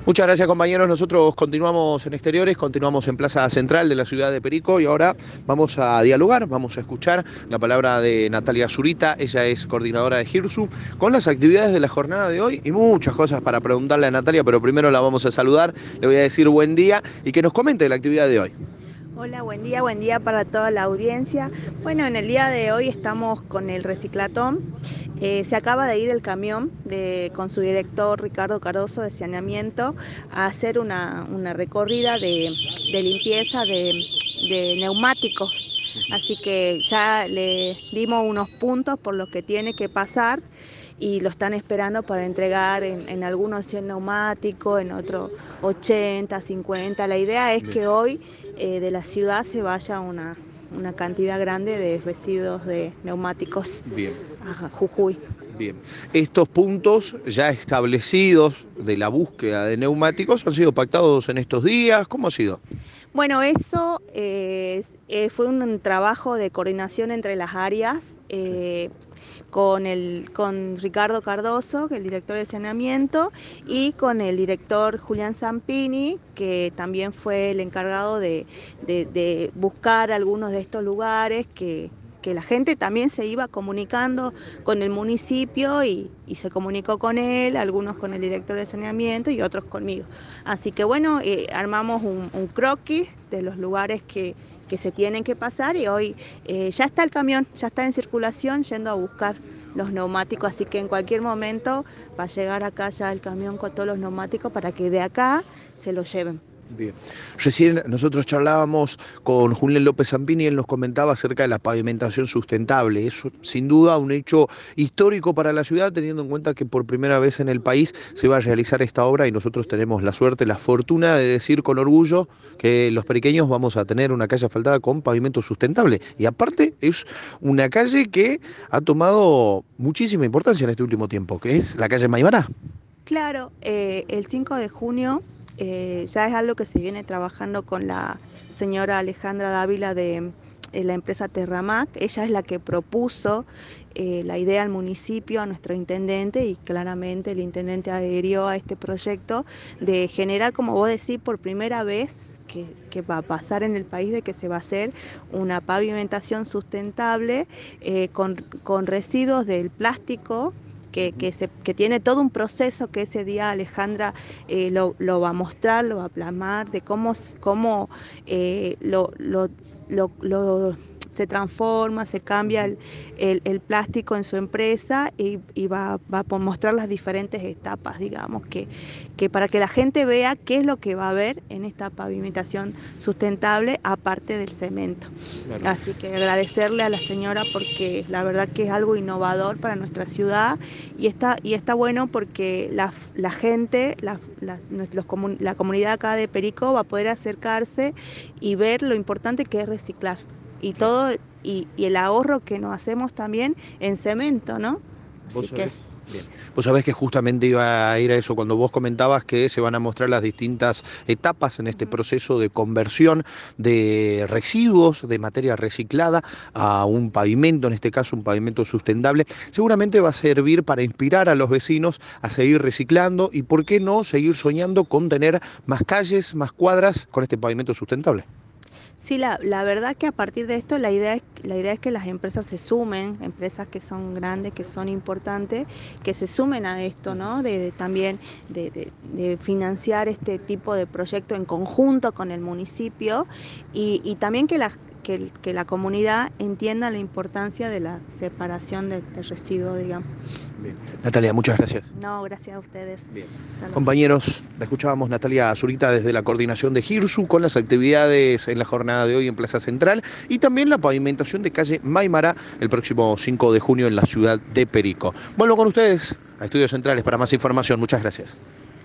Muchas gracias, compañeros. Nosotros continuamos en exteriores, continuamos en Plaza Central de la ciudad de Perico y ahora vamos a dialogar, vamos a escuchar la palabra de Natalia Zurita. Ella es coordinadora de GIRSU con las actividades de la jornada de hoy y muchas cosas para preguntarle a Natalia, pero primero la vamos a saludar, le voy a decir buen día y que nos comente la actividad de hoy. Hola, buen día para toda la audiencia. Bueno, en el día de hoy estamos con el reciclatón. Se acaba de ir el camión con su director Ricardo Cardoso de saneamiento a hacer una recorrida de limpieza de neumáticos. Así que ya le dimos unos puntos por los que tiene que pasar y lo están esperando para entregar en algunos 100 neumáticos, en otros 80, 50. La idea es que hoy de la ciudad se vaya una cantidad grande de residuos de neumáticos Bien. a Jujuy. Bien. Estos puntos ya establecidos de la búsqueda de neumáticos han sido pactados en estos días. ¿Cómo ha sido? Bueno, eso fue un trabajo de coordinación entre las áreas con Ricardo Cardoso, que es el director de saneamiento, y con el director Julián Zampini, que también fue el encargado de buscar algunos de estos lugares que la gente también se iba comunicando con el municipio y se comunicó con él, algunos con el director de saneamiento y otros conmigo. Así que bueno, armamos un croquis de los lugares que se tienen que pasar y hoy ya está el camión, ya está en circulación yendo a buscar los neumáticos, así que en cualquier momento va a llegar acá ya el camión con todos los neumáticos para que de acá se los lleven. Bien. Recién nosotros charlábamos con Julián López Zampini y él nos comentaba acerca de la pavimentación sustentable. Es sin duda un hecho histórico para la ciudad, teniendo en cuenta que por primera vez en el país se va a realizar esta obra y nosotros tenemos la suerte, la fortuna de decir con orgullo que los periqueños vamos a tener una calle asfaltada con pavimento sustentable. Y aparte es una calle que ha tomado muchísima importancia en este último tiempo, que es la calle Maimará. Claro, el 5 de junio ya es algo que se viene trabajando con la señora Alejandra Dávila de la empresa Terramac. Ella es la que propuso la idea al municipio, a nuestro intendente, y claramente el intendente adhirió a este proyecto de generar, como vos decís, por primera vez que va a pasar en el país, de que se va a hacer una pavimentación sustentable con residuos del plástico que tiene todo un proceso que ese día Alejandra lo va a mostrar, lo va a plasmar, de cómo se transforma, se cambia el plástico en su empresa y va a mostrar las diferentes etapas, digamos, que para que la gente vea qué es lo que va a haber en esta pavimentación sustentable aparte del cemento. Claro. Así que agradecerle a la señora porque la verdad que es algo innovador para nuestra ciudad y está bueno porque la gente, la comunidad acá de Perico va a poder acercarse y ver lo importante que es reciclar y Claro. todo y el ahorro que nos hacemos también en cemento, ¿no? Así ¿Vos que sabés? Bien. Vos sabés que justamente iba a ir a eso cuando vos comentabas que se van a mostrar las distintas etapas en este proceso de conversión de residuos, de materia reciclada a un pavimento, en este caso un pavimento sustentable. Seguramente va a servir para inspirar a los vecinos a seguir reciclando y, ¿por qué no, seguir soñando con tener más calles, más cuadras con este pavimento sustentable? sí, la verdad que a partir de esto la idea es que las empresas se sumen, empresas que son grandes, que son importantes, que se sumen a esto, ¿no? También de financiar este tipo de proyecto en conjunto con el municipio y también que la comunidad entienda la importancia de la separación de residuos, digamos. Bien. Natalia, muchas gracias. No, gracias a ustedes. Bien. Hasta luego. Compañeros, la escuchábamos Natalia Zurita desde la coordinación de GIRSU con las actividades en la jornada de hoy en Plaza Central y también la pavimentación de calle Maimará el próximo 5 de junio en la ciudad de Perico. Vuelvo con ustedes a Estudios Centrales para más información. Muchas gracias.